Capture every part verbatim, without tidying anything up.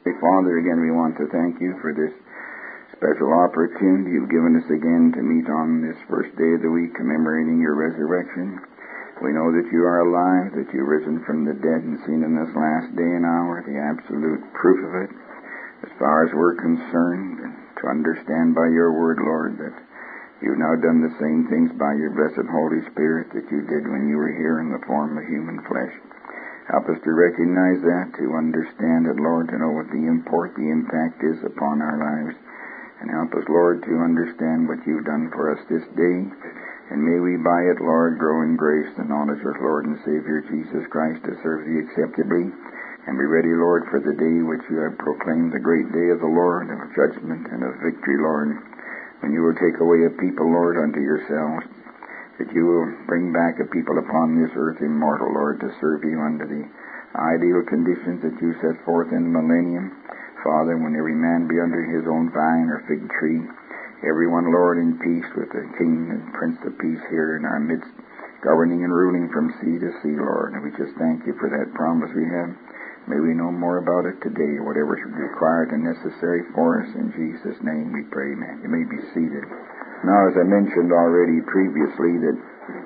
Father, again we want to thank you for this special opportunity you've given us again to meet on this first day of the week commemorating your resurrection. We know that you are alive, that you've risen from the dead and seen in this last day and hour the absolute proof of it. As far as we're concerned, to understand by your word, Lord, that you've now done the same things by your blessed Holy Spirit that you did when you were here in the form of human flesh. Help us to recognize that, to understand it, Lord, to know what the import, the impact is upon our lives. And help us, Lord, to understand what you've done for us this day. And may we by it, Lord, grow in grace and knowledge of Lord and Savior Jesus Christ to serve thee acceptably. And be ready, Lord, for the day which you have proclaimed, the great day of the Lord, of judgment and of victory, Lord, when you will take away a people, Lord, unto yourselves, that you will bring back a people upon this earth, immortal, Lord, to serve you under the ideal conditions that you set forth in the millennium. Father, when every man be under his own vine or fig tree, everyone, Lord, in peace with the King and Prince of Peace here in our midst, governing and ruling from sea to sea, Lord. And we just thank you for that promise we have. May we know more about it today, whatever is required and necessary for us. In Jesus' name we pray, amen. You may be seated. Now, as I mentioned already previously, that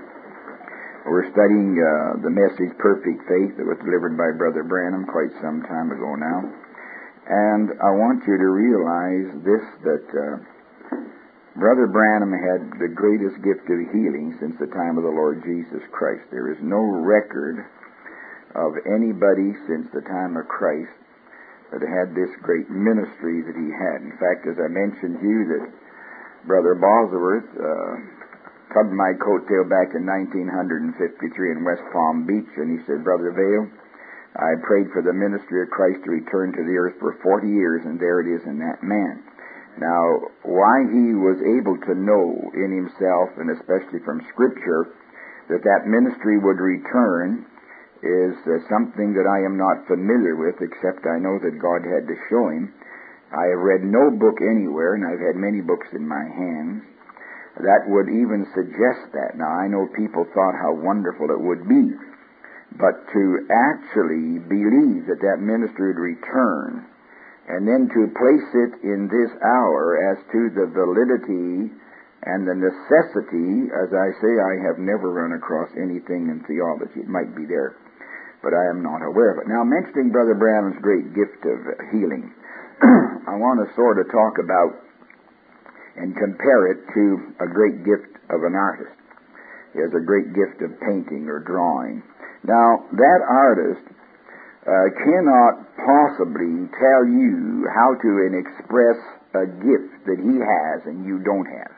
we're studying uh, the message Perfect Faith that was delivered by Brother Branham quite some time ago now. And I want you to realize this, that uh, Brother Branham had the greatest gift of healing since the time of the Lord Jesus Christ. There is no record of anybody since the time of Christ that had this great ministry that he had. In fact, as I mentioned to you, that Brother Bosworth uh, tugged my coattail back in nineteen fifty-three in West Palm Beach, and he said, Brother Vail, I prayed for the ministry of Christ to return to the earth for forty years, and there it is in that man. Now, why he was able to know in himself, and especially from Scripture, that that ministry would return is uh, something that I am not familiar with, except I know that God had to show him. I have read no book anywhere, and I've had many books in my hands, that would even suggest that. Now, I know people thought how wonderful it would be, but to actually believe that that ministry would return, and then to place it in this hour as to the validity and the necessity, as I say, I have never run across anything in theology. It might be there, but I am not aware of it. Now, mentioning Brother Branham's great gift of healing, I want to sort of talk about and compare it to a great gift of an artist. He has a great gift of painting or drawing. Now, that artist uh, cannot possibly tell you how to express a gift that he has and you don't have.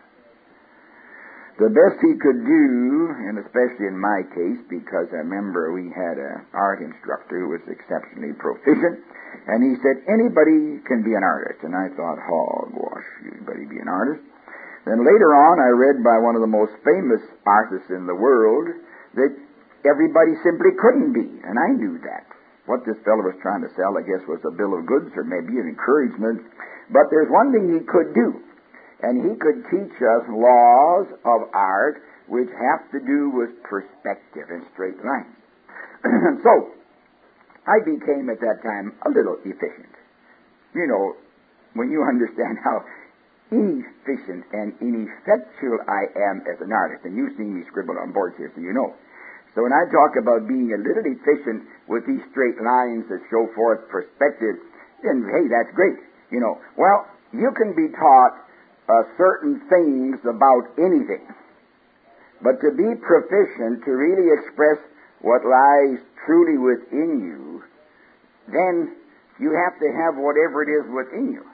The best he could do, and especially in my case, because I remember we had an art instructor who was exceptionally proficient, and he said, anybody can be an artist. And I thought, hogwash, anybody be an artist? Then later on, I read by one of the most famous artists in the world that everybody simply couldn't be, and I knew that. What this fellow was trying to sell, I guess, was a bill of goods or maybe an encouragement. But there's one thing he could do, and he could teach us laws of art which have to do with perspective and straight lines. So, I became at that time a little efficient. You know, when you understand how inefficient and ineffectual I am as an artist, and you've seen me scribble on boards here, so you know. So when I talk about being a little efficient with these straight lines that show forth perspective, then, hey, that's great. You know, well, you can be taught uh, certain things about anything, but to be proficient, to really express what lies truly within you, then you have to have whatever it is within you.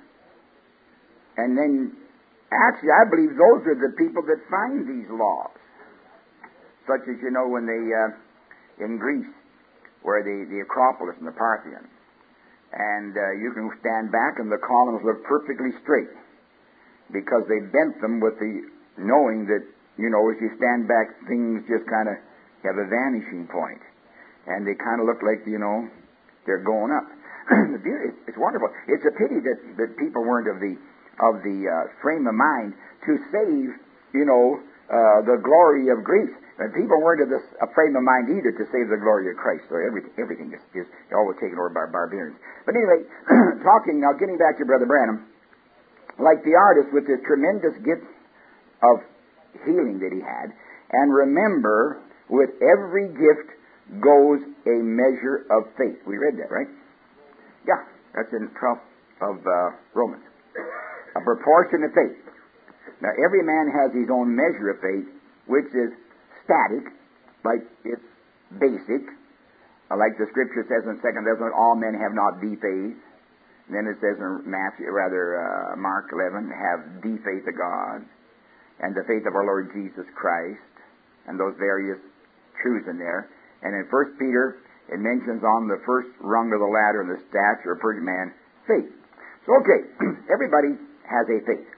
And then, actually, I believe those are the people that find these laws. Such as, you know, when they, uh, in Greece, where the, the Acropolis and the Parthenon, and uh, you can stand back and the columns look perfectly straight, because they bent them with the knowing that, you know, as you stand back, things just kind of have a vanishing point, and they kind of look like, you know, they're going up. The beauty, it's wonderful. It's a pity that, that people weren't of the of the uh, frame of mind to save, you know, uh, the glory of Greece. And people weren't of this a frame of mind either to save the glory of Christ. So every, everything is, is always taken over by barbarians. But anyway, talking now, getting back to Brother Branham, like the artist with this tremendous gift of healing that he had, and remember, with every gift goes a measure of faith. We read that, right? Yeah, that's in twelve of uh, Romans. A proportion of faith. Now, every man has his own measure of faith, which is static, like it's basic, like the Scripture says in Second Thessalonians, all men have not the faith. And then it says in Matthew, rather uh, Mark eleven, have the faith of God, and the faith of our Lord Jesus Christ, and those various truths in there. And in First Peter, it mentions on the first rung of the ladder in the stature of a perfect man, faith. So, okay, everybody has a faith.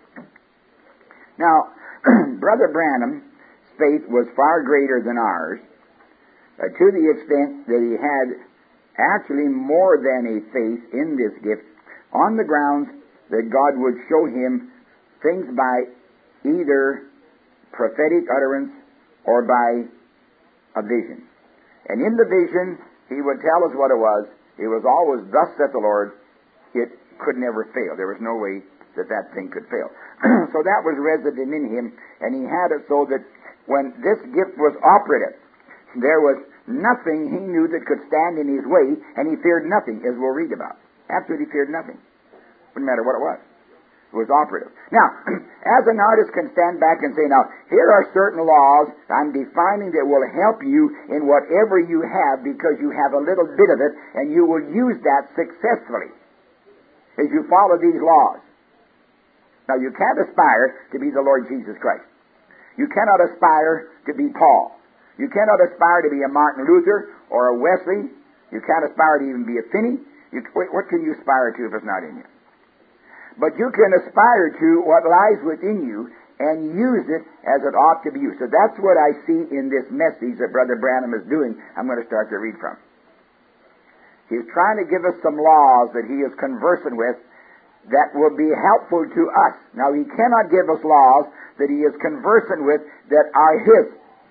Now, Brother Branham's faith was far greater than ours, uh, to the extent that he had actually more than a faith in this gift, on the grounds that God would show him things by either prophetic utterance or by a vision. And in the vision, he would tell us what it was. It was always, thus saith the Lord. It could never fail. There was no way that that thing could fail. So that was resident in him, and he had it so that when this gift was operative, there was nothing he knew that could stand in his way, and he feared nothing, as we'll read about. Absolutely feared nothing. Wouldn't matter what it was. It was operative. Now, as an artist can stand back and say, now, here are certain laws I'm defining that will help you in whatever you have, because you have a little bit of it, and you will use that successfully as you follow these laws. Now, you can't aspire to be the Lord Jesus Christ. You cannot aspire to be Paul. You cannot aspire to be a Martin Luther or a Wesley. You can't aspire to even be a Finney. You, what can you aspire to if it's not in you? But you can aspire to what lies within you and use it as it ought to be used. So that's what I see in this message that Brother Branham is doing. I'm going to start to read from. He's trying to give us some laws that he is conversant with that will be helpful to us. Now, he cannot give us laws that he is conversant with that are his.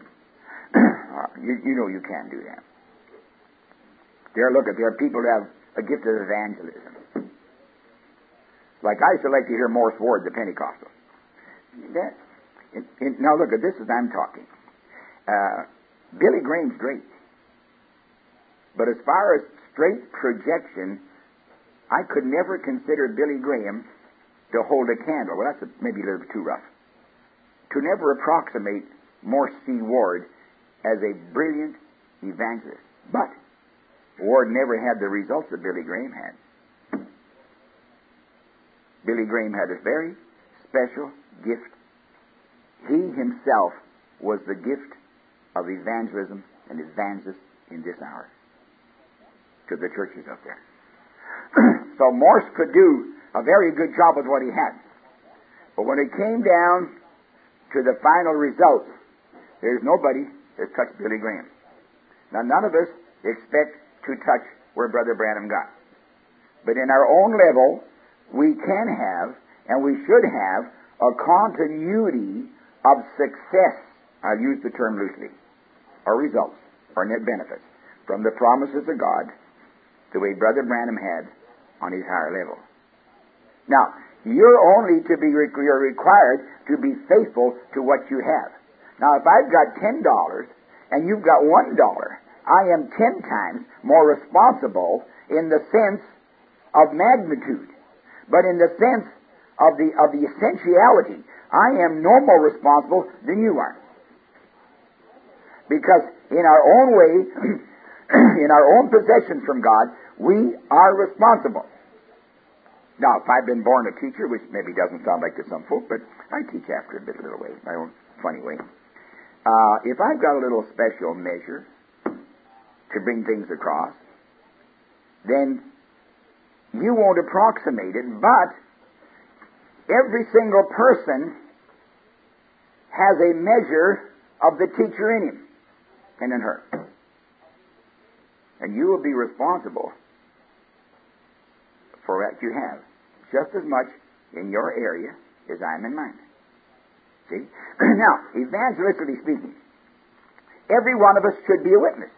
you, you know you can't do that. There, look, there are people who have a gift of evangelism. Like I used to like to hear Morse Ward, the Pentecostal. That, in, in, now look, at this as I'm talking. Uh, Billy Graham's great. But as far as straight projection, I could never consider Billy Graham to hold a candle. Well, that's a, maybe a little bit too rough. To never approximate Morse C. Ward as a brilliant evangelist. But Ward never had the results that Billy Graham had. Billy Graham had a very special gift. He himself was the gift of evangelism and evangelist in this hour to the churches up there. So Morse could do a very good job with what he had. But when it came down to the final results, there's nobody that touched Billy Graham. Now, none of us expect to touch where Brother Branham got. But in our own level, we can have, and we should have, a continuity of success. I'll use the term loosely. Or results, or net benefits, from the promises of God, the way Brother Branham had on his higher level. Now, you're only to be you're required to be faithful to what you have. Now, if I've got ten dollars and you've got one dollar, I am ten times more responsible in the sense of magnitude. But in the sense of the of the essentiality, I am no more responsible than you are. Because in our own way, in our own possessions from God, we are responsible. Now, if I've been born a teacher, which maybe doesn't sound like to some folk, but I teach after a bit, a little way, my own funny way. Uh, if I've got a little special measure to bring things across, then you won't approximate it, but every single person has a measure of the teacher in him and in her. And you will be responsible for what you have, just as much in your area as I'm in mine. See? Now, evangelistically speaking, every one of us should be a witness.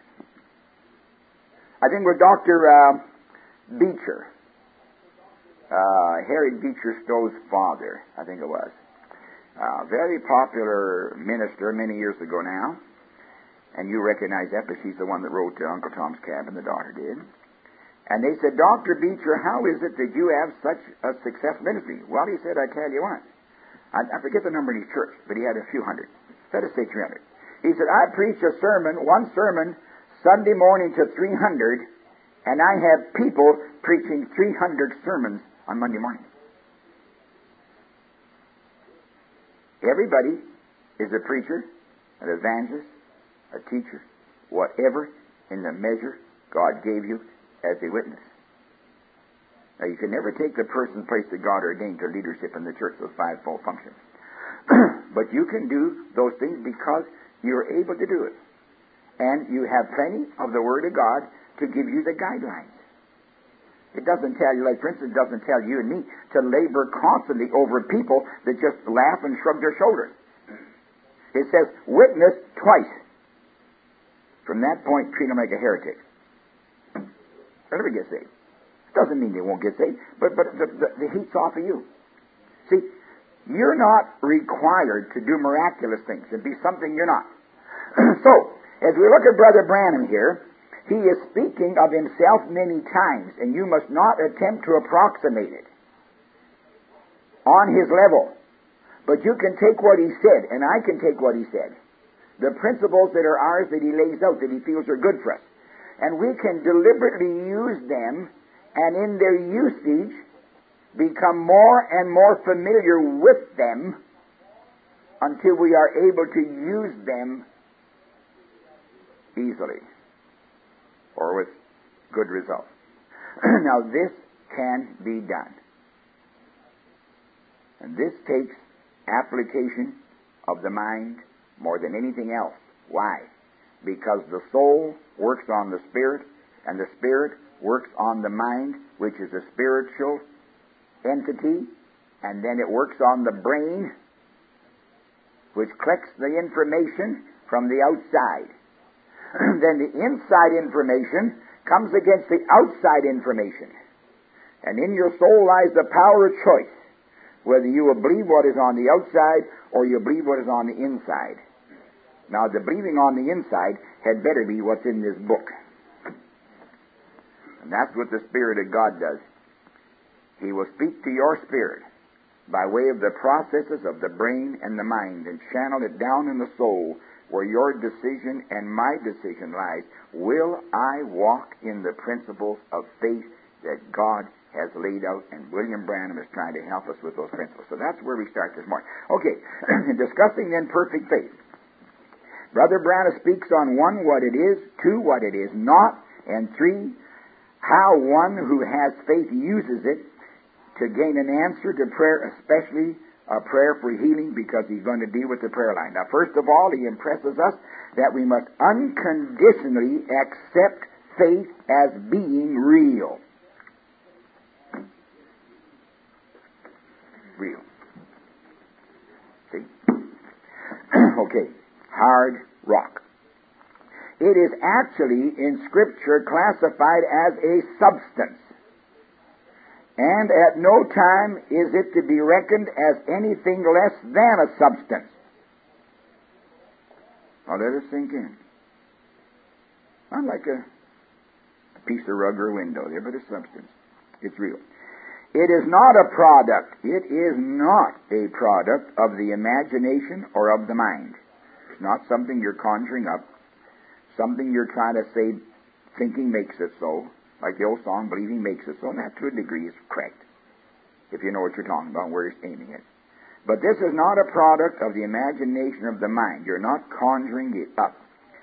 I think we're Doctor Uh, Beecher, uh, Harry Beecher Stowe's father, I think it was. Uh, very popular minister many years ago now. And you recognize that, but she's the one that wrote to Uncle Tom's Cabin, the daughter did. And they said, Doctor Beecher, how is it that you have such a success ministry? Well, he said, I tell you what. I, I forget the number in his church, but he had a few hundred. Let us say three hundred. He said, I preach a sermon, one sermon, Sunday morning to three hundred, and I have people preaching three hundred sermons on Monday morning. Everybody is a preacher, an evangelist, a teacher, whatever in the measure God gave you as a witness. Now, you can never take the person placed that God ordained to leadership in the church, those fivefold functions. But you can do those things because you're able to do it. And you have plenty of the Word of God to give you the guidelines. It doesn't tell you, like for instance, it doesn't tell you and me to labor constantly over people that just laugh and shrug their shoulders. It says, witness twice. From that point, treat them like a heretic. They'll never get saved. Doesn't mean they won't get saved, but, but the, the, the heat's off of you. See, you're not required to do miraculous things and be something you're not. So, as we look at Brother Branham here, he is speaking of himself many times, and you must not attempt to approximate it on his level. But you can take what he said, and I can take what he said. The principles that are ours that he lays out, that he feels are good for us. And we can deliberately use them, and in their usage become more and more familiar with them until we are able to use them easily or with good results. Now, this can be done. And this takes application of the mind more than anything else. Why? Because the soul works on the spirit, and the spirit works on the mind, which is a spiritual entity, and then it works on the brain, which collects the information from the outside. Then the inside information comes against the outside information. And in your soul lies the power of choice, whether you will believe what is on the outside or you believe what is on the inside. Now, the believing on the inside had better be what's in this book. And that's what the Spirit of God does. He will speak to your spirit by way of the processes of the brain and the mind and channel it down in the soul where your decision and my decision lies. Will I walk in the principles of faith that God has laid out? And William Branham is trying to help us with those principles. So that's where we start this morning. Okay, discussing then perfect faith. Brother Branham speaks on one, what it is, two, what it is not, and three, how one who has faith uses it to gain an answer to prayer, especially a prayer for healing, because he's going to deal with the prayer line. Now, first of all, he impresses us that we must unconditionally accept faith as being real. Real. See? Okay. Hard rock. It is actually in Scripture classified as a substance, and at no time is it to be reckoned as anything less than a substance. Now let it sink in. Not like a piece of rug or window there, but a substance. It's real. It is not a product. It is not a product of the imagination or of the mind. It's not something you're conjuring up, something you're trying to say, thinking makes it so, like the old song, believing makes it so, and that to a degree is correct, if you know what you're talking about, where you're aiming it. But this is not a product of the imagination of the mind. You're not conjuring it up.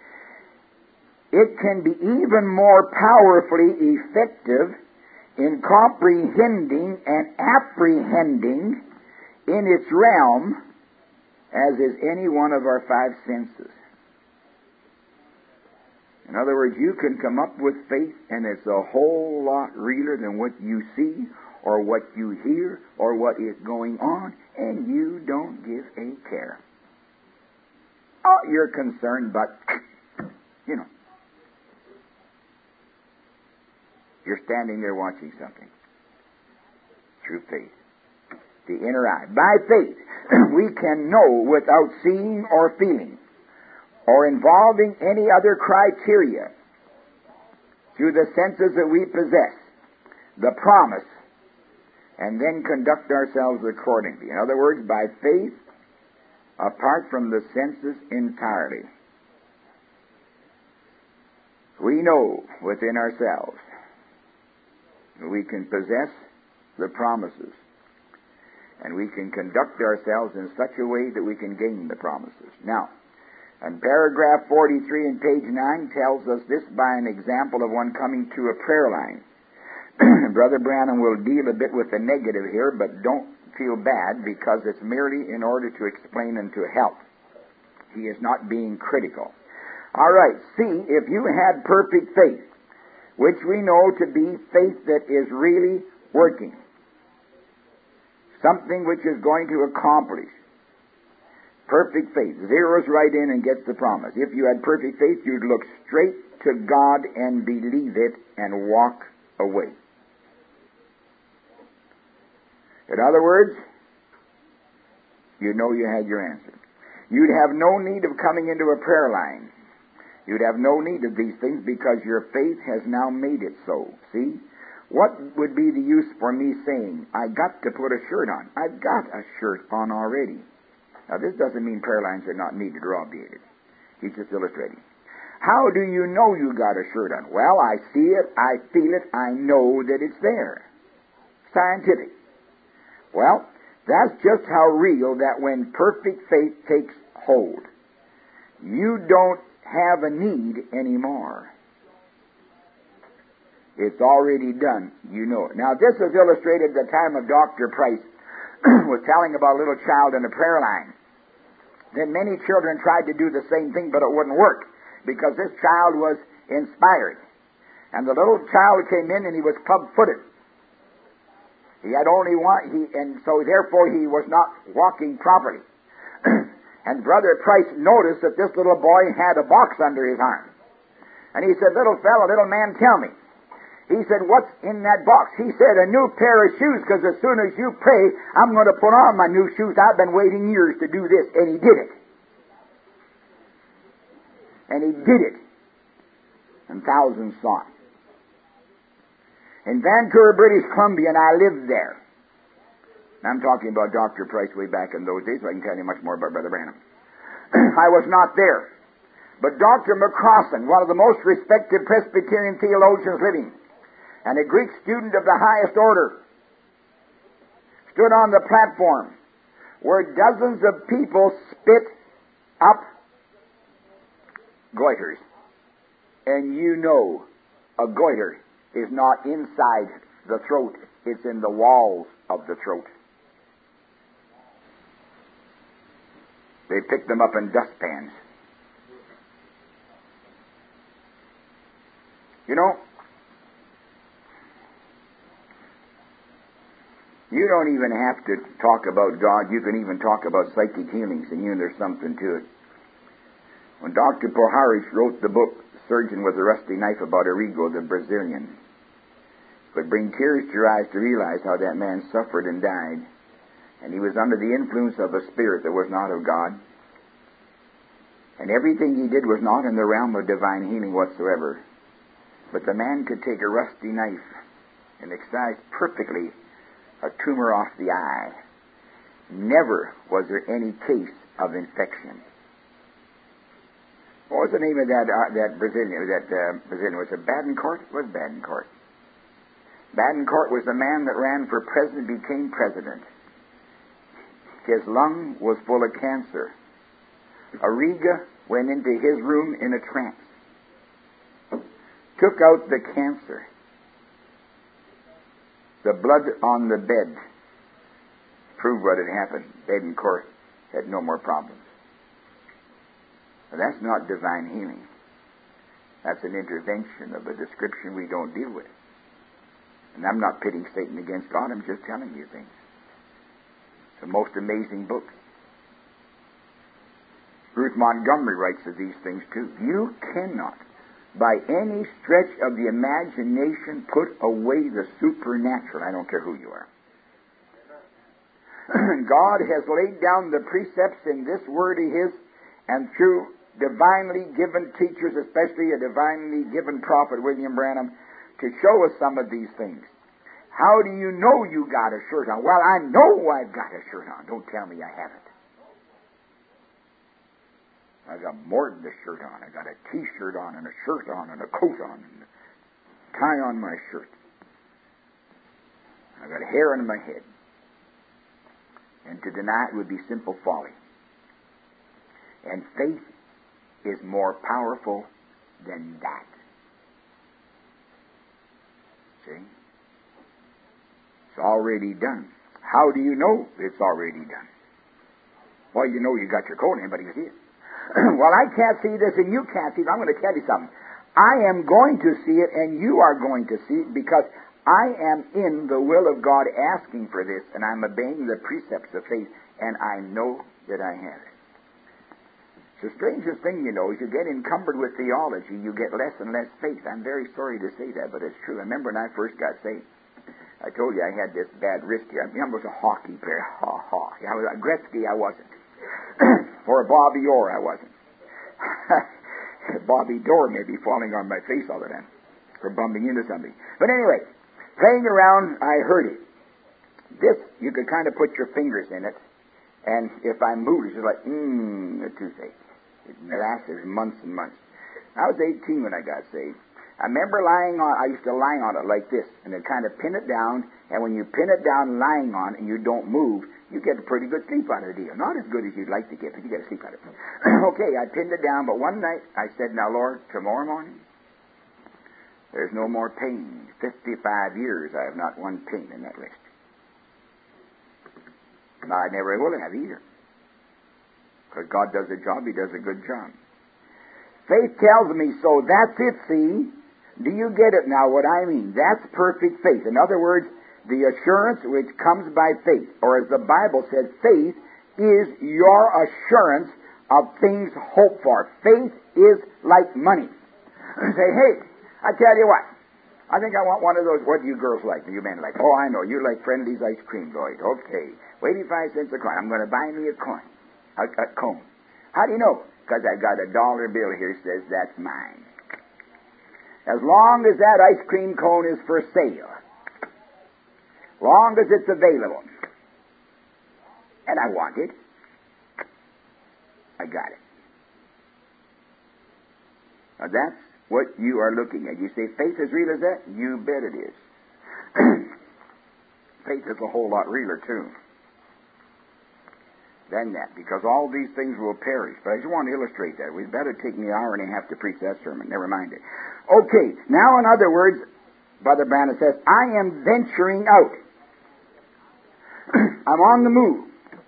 It can be even more powerfully effective in comprehending and apprehending in its realm as is any one of our five senses. In other words, you can come up with faith, and it's a whole lot realer than what you see or what you hear or what is going on, and you don't give a care. Oh, you're concerned, but you know. You're standing there watching something. Through faith. The inner eye. By faith, we can know without seeing or feeling or involving any other criteria through the senses that we possess the promise and then conduct ourselves accordingly. In other words, by faith, apart from the senses entirely, we know within ourselves that we can possess the promises, and we can conduct ourselves in such a way that we can gain the promises. Now, and paragraph forty-three in page nine tells us this by an example of one coming to a prayer line. Brother Branham will deal a bit with the negative here, but don't feel bad, because it's merely in order to explain and to help. He is not being critical. All right, see, if you had perfect faith, which we know to be faith that is really working, something which is going to accomplish, perfect faith, zeroes right in and gets the promise. If you had perfect faith, you'd look straight to God and believe it and walk away. In other words, you know you had your answer. You'd have no need of coming into a prayer line. You'd have no need of these things, because your faith has now made it so. See? What would be the use for me saying, I got to put a shirt on? I've got a shirt on already. Now, this doesn't mean prayer lines are not needed or obviated. He's just illustrating. How do you know you got a shirt on? Well, I see it, I feel it, I know that it's there. Scientific. Well, that's just how real that when perfect faith takes hold, you don't have a need anymore. It's already done. You know it. Now, this is illustrated at the time of Doctor Price was telling about a little child in a prayer line. Then many children tried to do the same thing, but it wouldn't work, because this child was inspired. And the little child came in and he was club-footed. He had only one, he, and so therefore he was not walking properly. And Brother Price noticed that this little boy had a box under his arm. And he said, little fellow, little man, tell me. He said, what's in that box? He said, a new pair of shoes, because as soon as you pray, I'm going to put on my new shoes. I've been waiting years to do this. And he did it. And he did it. And thousands saw it. In Vancouver, British Columbia, and I lived there. I'm talking about Doctor Price way back in those days, so I can tell you much more about Brother Branham. I was not there. But Doctor McCrossan, one of the most respected Presbyterian theologians living, and a Greek student of the highest order, stood on the platform where dozens of people spit up goiters. And you know a goiter is not inside the throat, it's in the walls of the throat. They picked them up in dustpans. You know, you don't even have to talk about God. You can even talk about psychic healings, and you know there's something to it. When Doctor Poharic wrote the book, Surgeon with a Rusty Knife, about Arrigo, the Brazilian, it would bring tears to your eyes to realize how that man suffered and died. And he was under the influence of a spirit that was not of God. And everything he did was not in the realm of divine healing whatsoever. But the man could take a rusty knife and excise perfectly a tumor off the eye. Never was there any case of infection. What was the name of that uh, that Brazilian? That uh, Brazilian was it Badencourt? It was Badencourt. Badencourt was the man that ran for president, became president. His lung was full of cancer. Arrigo went into his room in a trance, took out the cancer. The blood on the bed proved what had happened. Badencourt had no more problems. Now, that's not divine healing. That's an intervention of a description we don't deal with. And I'm not pitting Satan against God. I'm just telling you things. It's the most amazing book. Ruth Montgomery writes of these things too. You cannot, by any stretch of the imagination, put away the supernatural. I don't care who you are. God has laid down the precepts in this word of His, and through divinely given teachers, especially a divinely given prophet, William Branham, to show us some of these things. How do you know you got a shirt on? Well, I know I've got a shirt on. Don't tell me I haven't. I got more than a shirt on. I got a T-shirt on and a shirt on and a coat on and a tie on my shirt. I got hair on my head. And to deny it would be simple folly. And faith is more powerful than that. See? It's already done. How do you know it's already done? Well, you know you got your coat in, but you see it. Well, I can't see this and you can't see it. I'm going to tell you something. I am going to see it and you are going to see it because I am in the will of God asking for this, and I'm obeying the precepts of faith, and I know that I have it. It's the strangest thing, you know, is you get encumbered with theology, you get less and less faith. I'm very sorry to say that, but it's true. I remember when I first got saved, I told you I had this bad wrist here. I mean, I was a hockey player. Ha, ha. I was a Gretzky, I wasn't. Or a Bobby Orr, I wasn't. Bobby Dorr may be falling on my face all the time for bumping into something. But anyway, playing around, I heard it. This, you could kind of put your fingers in it, and if I moved, it's just like, mmm, a toothache. It lasted months and months. I was eighteen when I got saved. I remember lying on, I used to lie on it like this, and then kind of pin it down, and when you pin it down lying on it and you don't move, you get a pretty good sleep out of the deal. Not as good as you'd like to get, but you get a sleep out of it. Okay, I pinned it down, but one night I said, now Lord, tomorrow morning, there's no more pain. fifty-five years I have not one pain in that wrist. Now, I never will have either. Because God does a job, He does a good job. Faith tells me so. That's it, see? Do you get it now, what I mean? That's perfect faith. In other words, the assurance which comes by faith. Or as the Bible said, faith is your assurance of things hoped for. Faith is like money. Say, hey, I tell you what, I think I want one of those. What do you girls like? You men like? Oh, I know. You like Friendly's ice cream, Lloyd. Okay. eighty-five cents a coin. I'm going to buy me a coin. A, a cone. How do you know? Because I've got a dollar bill here that says that's mine. As long as that ice cream cone is for sale, long as it's available, and I want it, I got it. Now that's what you are looking at. You say faith is real as that? You bet it is. Faith is a whole lot realer too than that, because all these things will perish. But I just want to illustrate that. We'd better take me an hour and a half to preach that sermon. Never mind it. Okay, now in other words, Brother Branham says, I am venturing out. I'm on the move.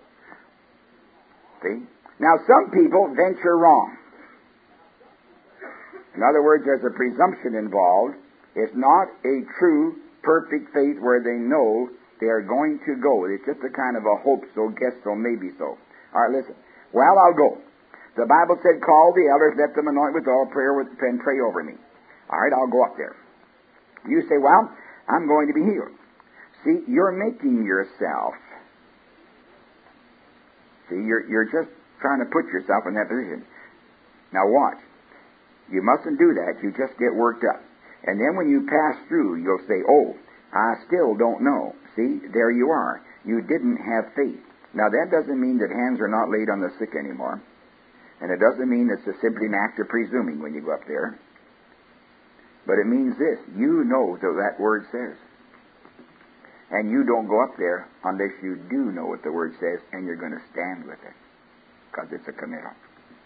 See? Now some people venture wrong. In other words, there's a presumption involved. It's not a true, perfect faith where they know they are going to go. It's just a kind of a hope so, guess so, maybe so. All right, listen. Well, I'll go. The Bible said, call the elders, let them anoint with all prayer with, and pray over me. All right, I'll go up there. You say, well, I'm going to be healed. See, you're making yourself. See, you're, you're just trying to put yourself in that position. Now watch. You mustn't do that. You just get worked up. And then when you pass through, you'll say, oh, I still don't know. See, there you are. You didn't have faith. Now, that doesn't mean that hands are not laid on the sick anymore. And it doesn't mean it's a simply an act of presuming when you go up there. But it means this. You know what that word says. And you don't go up there unless you do know what the word says and you're going to stand with it. Because it's a committal.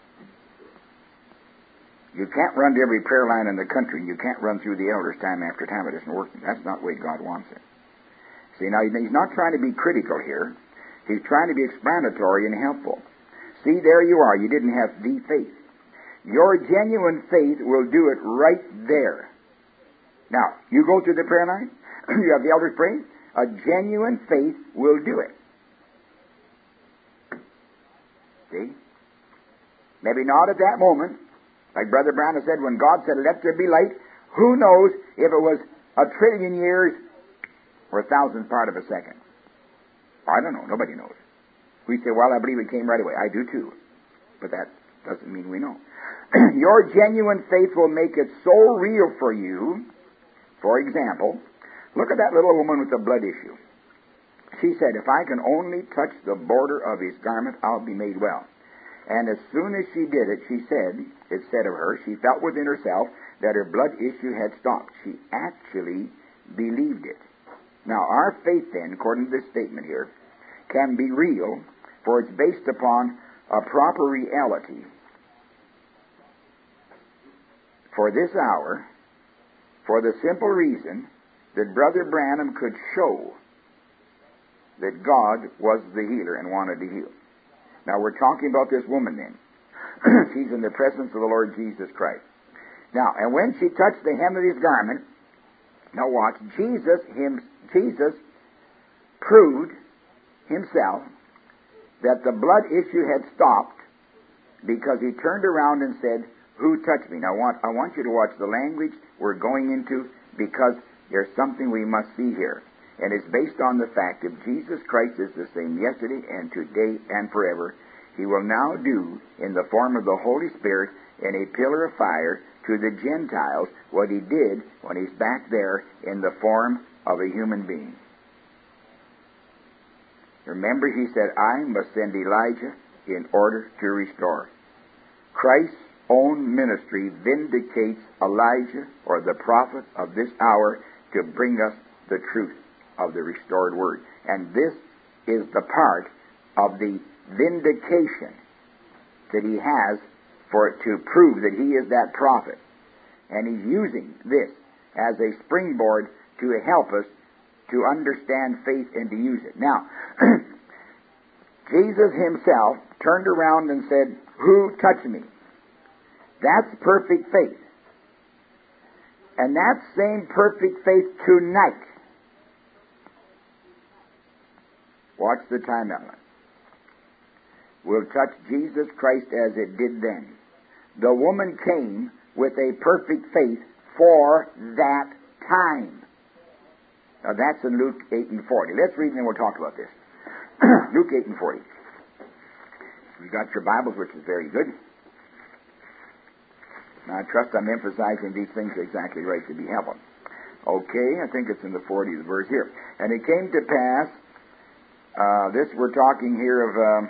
You can't run to every prayer line in the country. You can't run through the elders time after time. It isn't working. That's not the way God wants it. See, now he's not trying to be critical here. He's trying to be explanatory and helpful. See, there you are. You didn't have the faith. Your genuine faith will do it right there. Now, you go to the prayer line. You have the elders praying. A genuine faith will do it. See? Maybe not at that moment. Like Brother Branham said, when God said, let there be light, who knows if it was a trillion years or a thousandth part of a second? I don't know. Nobody knows. We say, well, I believe it came right away. I do too. But that doesn't mean we know. Your genuine faith will make it so real for you. For example, look at that little woman with the blood issue. She said, if I can only touch the border of his garment, I'll be made well. And as soon as she did it, she said, it said of her, she felt within herself that her blood issue had stopped. She actually believed it. Now, our faith then, according to this statement here, can be real, for it's based upon a proper reality. For this hour, for the simple reason that Brother Branham could show that God was the healer and wanted to heal. Now, we're talking about this woman then. She's in the presence of the Lord Jesus Christ. Now, and when she touched the hem of his garment, now watch, Jesus, him, Jesus proved himself that the blood issue had stopped because he turned around and said, who touched me? Now, I want, I want you to watch the language we're going into, because there's something we must see here. And it's based on the fact that Jesus Christ is the same yesterday and today and forever. He will now do in the form of the Holy Spirit in a pillar of fire to the Gentiles what he did when he's back there in the form of a human being. Remember, he said, I must send Elijah in order to restore. Christ's own ministry vindicates Elijah, or the prophet of this hour, to bring us the truth of the restored word. And this is the part of the vindication that he has for it to prove that he is that prophet. And he's using this as a springboard to help us to understand faith and to use it. Now, Jesus himself turned around and said, who touched me? That's perfect faith. And that same perfect faith tonight. Watch the time element. Will touch Jesus Christ as it did then. The woman came with a perfect faith for that time. Now that's in Luke eight and forty. Let's read and then we'll talk about this. Luke eight and forty. You got your Bibles, which is very good. Now I trust I'm emphasizing these things exactly right to be helpful. Okay, I think it's in the fortieth verse here. And it came to pass, uh, this we're talking here of, um,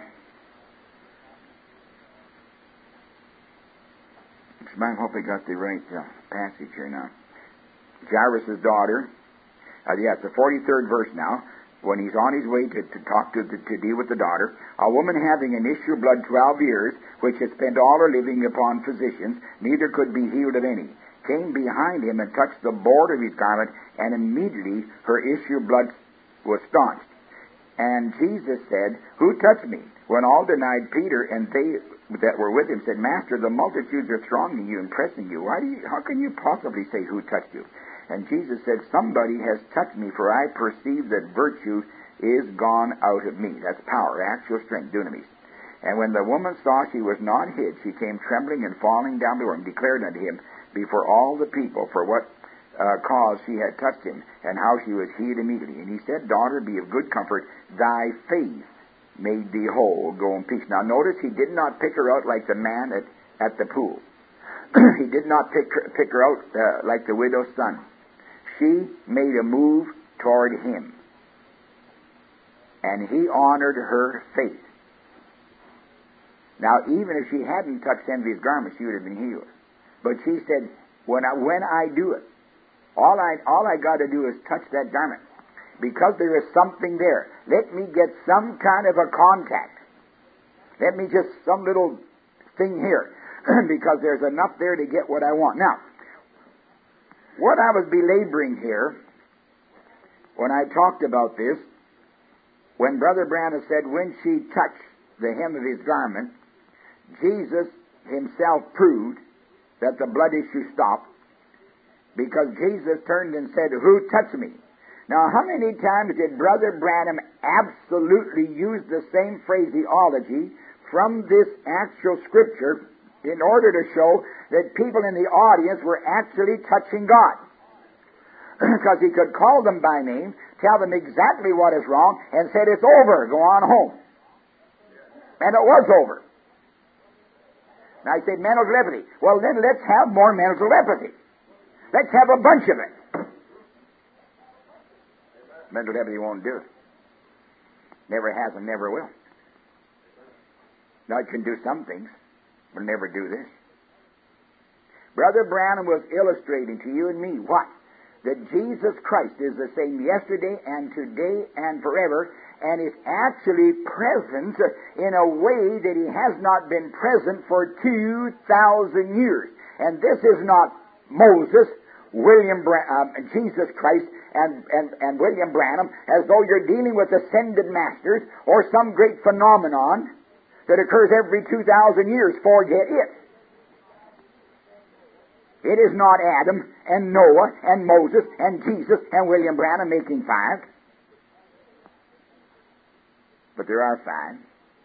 I hope I got the right uh, passage here now. Jairus' daughter, uh, yeah, it's the forty-third verse now, when he's on his way to, to talk to, to, to deal with the daughter, a woman having an issue of blood twelve years, which had spent all her living upon physicians, neither could be healed of any, came behind him and touched the border of his garment, and immediately her issue of blood was staunched. And Jesus said, who touched me? When all denied, Peter and they that were with him said, Master, the multitudes are thronging you and pressing you. Why do you, how can you possibly say who touched you? And Jesus said, somebody has touched me, for I perceive that virtue is gone out of me. That's power, actual strength, dunamis. And when the woman saw she was not hid, she came trembling and falling down before him, declared unto him before all the people for what uh, cause she had touched him, and how she was healed immediately. And he said, Daughter, be of good comfort, thy faith made thee whole, go in peace. Now notice he did not pick her out like the man at, at the pool. He did not pick her, pick her out uh, like the widow's son. She made a move toward him, and he honored her faith. Now, even if she hadn't touched any of his garments, she would have been healed. But she said, when I, when I do it, all I, all I got to do is touch that garment, because there is something there. Let me get some kind of a contact. Let me just, some little thing here, because there's enough there to get what I want. Now, what I was belaboring here, when I talked about this, when Brother Branham said, when she touched the hem of his garment, Jesus himself proved that the blood issue stopped, because Jesus turned and said, who touched me? Now, how many times did Brother Branham absolutely use the same phraseology from this actual Scripture in order to show that people in the audience were actually touching God. Because he could call them by name, tell them exactly what is wrong, and said, it's over, go on home. And it was over. Now I say mental telepathy. Well, then let's have more mental telepathy. Let's have a bunch of it. Mental telepathy won't do it. Never has and never will. Now it can do some things, but never do this. Brother Branham was illustrating to you and me what? That Jesus Christ is the same yesterday and today and forever, and is actually present in a way that he has not been present for two thousand years. And this is not Moses, William Bra- uh, Jesus Christ, and, and, and William Branham, as though you're dealing with ascended masters or some great phenomenon that occurs every two thousand years. Forget it. It is not Adam and Noah and Moses and Jesus and William Branham making five. But there are five.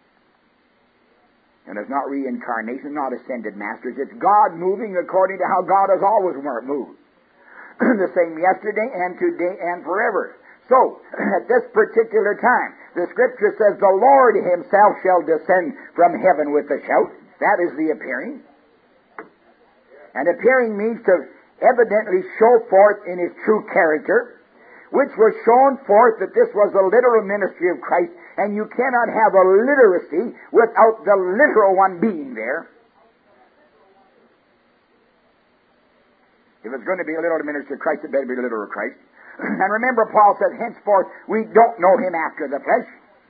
And it's not reincarnation, not ascended masters. It's God moving according to how God has always moved. The same yesterday and today and forever. So, at this particular time, the Scripture says, the Lord himself shall descend from heaven with a shout. That is the appearing. And appearing means to evidently show forth in his true character, which was shown forth that this was the literal ministry of Christ, and you cannot have a literacy without the literal one being there. If it's going to be a literal ministry of Christ, it better be the literal Christ. And remember, Paul said, henceforth we don't know him after the flesh.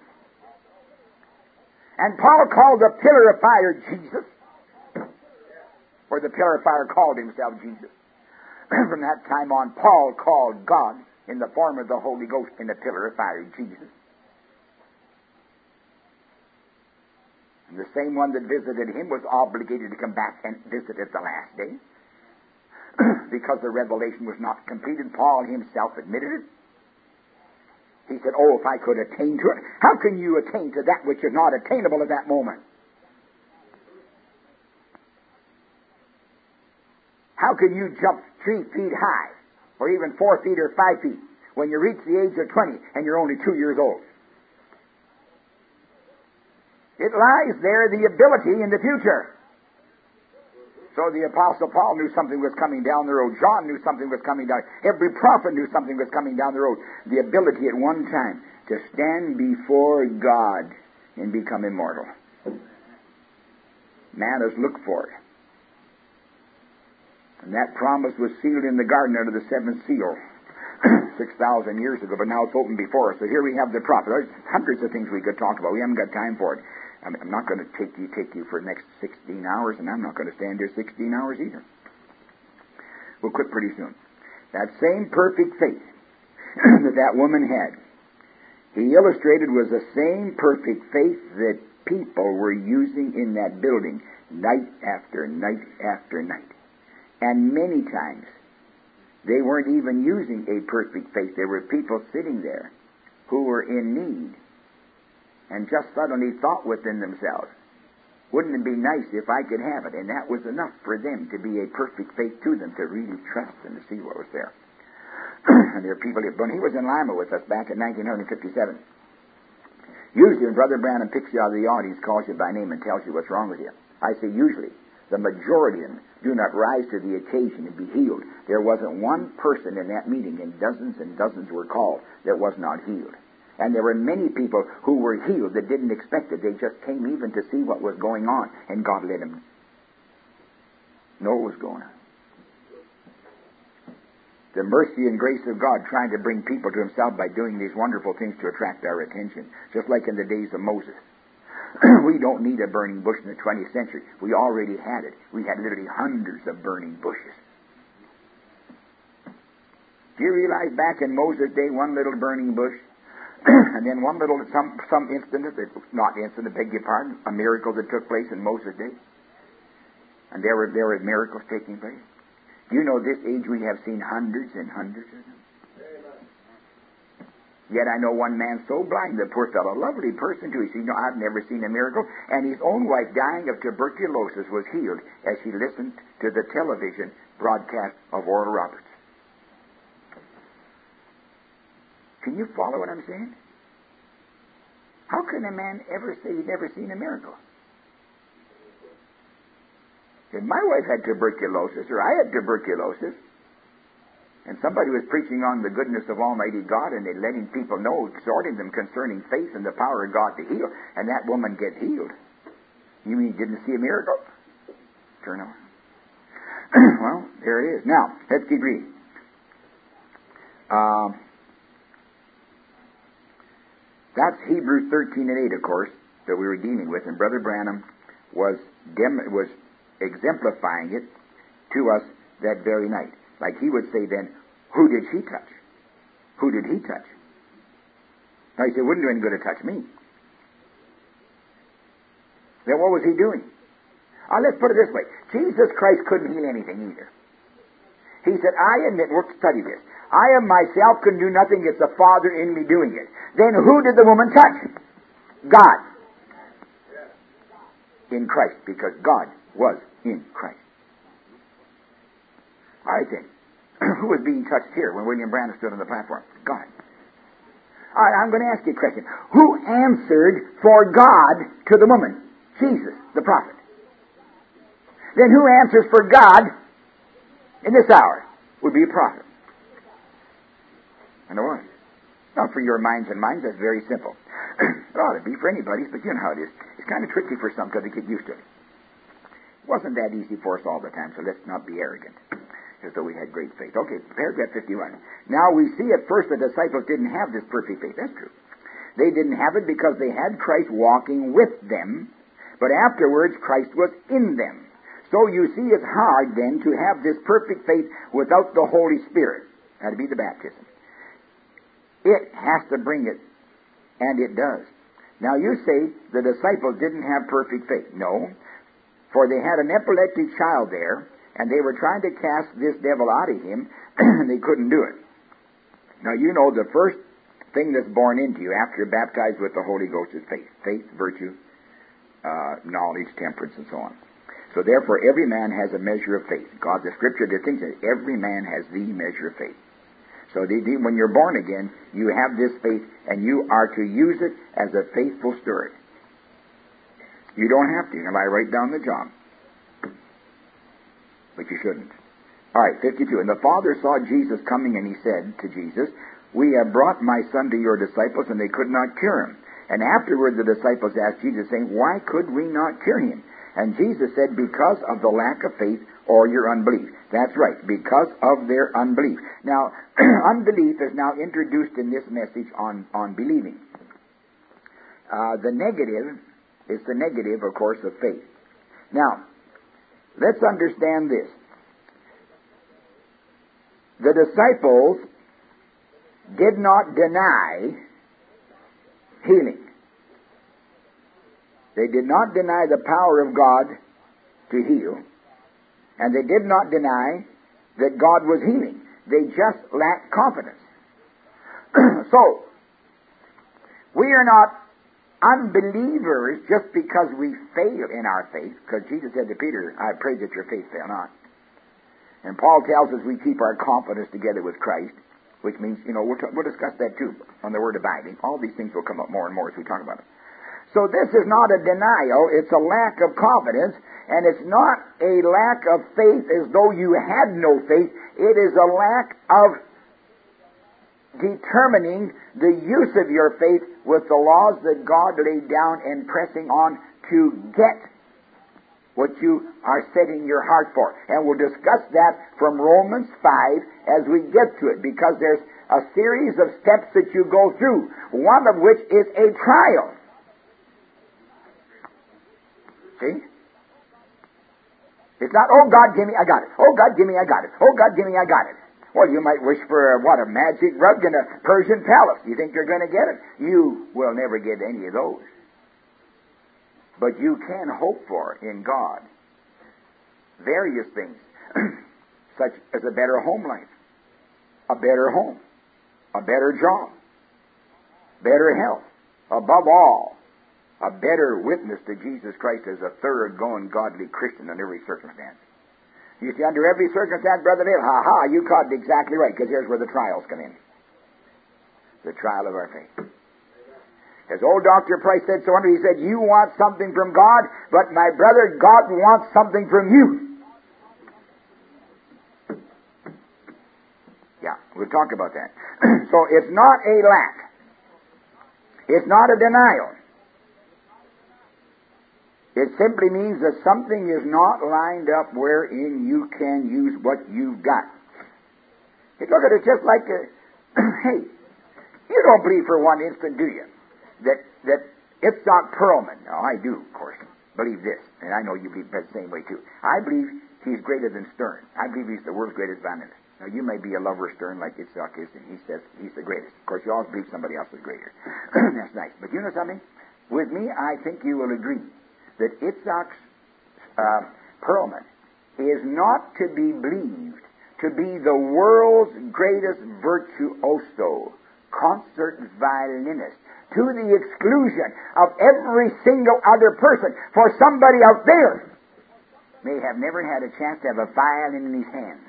And Paul called the pillar of fire Jesus, or the pillar of fire called himself Jesus. From that time on, Paul called God in the form of the Holy Ghost in the pillar of fire Jesus. And the same one that visited him was obligated to come back and visit at the last day. Because the revelation was not completed, Paul himself admitted it. He said, oh, if I could attain to it. How can you attain to that which is not attainable at that moment? How can you jump three feet high, or even four feet or five feet, when you reach the age of twenty and you're only two years old? It lies there, the ability in the future. So the Apostle Paul knew something was coming down the road. John knew something was coming down. Every prophet knew something was coming down the road. The ability at one time to stand before God and become immortal. Man has looked for it. And that promise was sealed in the garden under the seventh seal six thousand years ago, but now it's open before us. So here we have the prophet. There's hundreds of things we could talk about. We haven't got time for it. I'm not going to take you take you for the next sixteen hours, and I'm not going to stand here sixteen hours either. We'll quit pretty soon. That same perfect faith that that woman had, he illustrated, was the same perfect faith that people were using in that building night after night after night. And many times, they weren't even using a perfect faith. There were people sitting there who were in need and just suddenly thought within themselves, wouldn't it be nice if I could have it? And that was enough for them to be a perfect faith to them, to really trust and to see what was there. And there are people, when he was in Lima with us back in nineteen fifty-seven, usually when Brother Branham picks you out of the audience, calls you by name and tells you what's wrong with you. I say usually. The majority of them do not rise to the occasion and be healed. There wasn't one person in that meeting, and dozens and dozens were called, that was not healed. And there were many people who were healed that didn't expect it. They just came even to see what was going on, and God let them know what was going on. The mercy and grace of God trying to bring people to himself by doing these wonderful things to attract our attention, just like in the days of Moses. We don't need a burning bush in the twentieth century. We already had it. We had literally hundreds of burning bushes. Do you realize back in Moses' day, one little burning bush, and then one little, some some incident, not incident, beg your pardon, a miracle that took place in Moses' day? And there were, there were miracles taking place. Do you know this age we have seen hundreds and hundreds of them? Yet I know one man so blind, the poor fellow, lovely person too. He said, no, I've never seen a miracle. And his own wife, dying of tuberculosis, was healed as she listened to the television broadcast of Oral Roberts. Can you follow what I'm saying? How can a man ever say he'd never seen a miracle? If my wife had tuberculosis, or I had tuberculosis, and somebody was preaching on the goodness of Almighty God, and they letting people know, exhorting them concerning faith and the power of God to heal, and that woman gets healed, you mean you didn't see a miracle? Turn over. Well, there it is. Now, let's keep reading. Um, that's Hebrews thirteen and eight, of course, that we were dealing with, and Brother Branham was dem- was exemplifying it to us that very night. Like he would say then, who did she touch? Who did he touch? Now he said, it wouldn't do any good to touch me. Then what was he doing? Uh, let's put it this way. Jesus Christ couldn't heal anything either. He said, I admit, we'll study this. I of myself can do nothing. It's the Father in me doing it. Then who did the woman touch? God. In Christ, because God was in Christ. All right then. Who was being touched here when William Branham stood on the platform? God. All right, I'm going to ask you a question. Who answered for God to the woman? Jesus, the prophet. Then who answers for God in this hour? Would be a prophet. And it was. Now, for your minds and minds, that's very simple. It ought to be for anybody's, but you know how it is. It's kind of tricky for some to get used to it. It wasn't that easy for us all the time, so let's not be arrogant, as though we had great faith. Okay, paragraph fifty-one. Now we see at first the disciples didn't have this perfect faith. That's true. They didn't have it because they had Christ walking with them, but afterwards Christ was in them. So you see it's hard then to have this perfect faith without the Holy Spirit. That would be the baptism. It has to bring it, and it does. Now you say the disciples didn't have perfect faith. No, for they had an epileptic child there, and they were trying to cast this devil out of him, and they couldn't do it. Now, you know the first thing that's born into you after you're baptized with the Holy Ghost is faith. Faith, virtue, uh, knowledge, temperance, and so on. So therefore, every man has a measure of faith. God, the Scripture distinctions, every man has the measure of faith. So the, the, when you're born again, you have this faith, and you are to use it as a faithful steward. You don't have to. You can lie right down the job. But you shouldn't. All right, fifty-two. And the father saw Jesus coming, and he said to Jesus, we have brought my son to your disciples, and they could not cure him. And afterward the disciples asked Jesus, saying, why could we not cure him? And Jesus said, because of the lack of faith or your unbelief. That's right, because of their unbelief. Now, unbelief is now introduced in this message on, on believing. Uh, the negative is the negative, of course, of faith. Now, let's understand this. The disciples did not deny healing. They did not deny the power of God to heal, and they did not deny that God was healing. They just lacked confidence. So, we are not unbelievers just because we fail in our faith, because Jesus said to Peter, I pray that your faith fail not. And Paul tells us we keep our confidence together with Christ, which means, you know, we'll, t- we'll discuss that too on the word abiding. All these things will come up more and more as we talk about it. So this is not a denial, it's a lack of confidence, and it's not a lack of faith as though you had no faith. It is a lack of determining the use of your faith with the laws that God laid down and pressing on to get what you are setting your heart for. And we'll discuss that from Romans five as we get to it, because there's a series of steps that you go through, one of which is a trial. See? It's not, oh God, give me, I got it. Oh God, give me, I got it. Oh God, give me, I got it. Well, you might wish for, a, what, a magic rug in a Persian palace. You think you're going to get it? You will never get any of those. But you can hope for, in God, various things, such as a better home life, a better home, a better job, better health. Above all, a better witness to Jesus Christ as a thoroughgoing godly Christian in every circumstance. You see, under every circumstance, Brother Bill, ha ha, you caught it exactly right, because here's where the trials come in. The trial of our faith. As old Doctor Price said so under, he said, you want something from God, but my brother, God wants something from you. Yeah, we'll talk about that. So it's not a lack. It's not a denial. It simply means that something is not lined up wherein you can use what you've got. You look at it just like, a, hey, you don't believe for one instant, do you, that that Itzhak Perlman, now I do, of course, believe this, and I know you believe the same way too. I believe he's greater than Stern. I believe he's the world's greatest violinist. Now you may be a lover of Stern like Itzhak is, and he says he's the greatest. Of course, you always believe somebody else is greater. That's nice. But you know something? With me, I think you will agree that Itzhak uh, Perlman is not to be believed to be the world's greatest virtuoso, concert violinist, to the exclusion of every single other person. For somebody out there may have never had a chance to have a violin in his hands,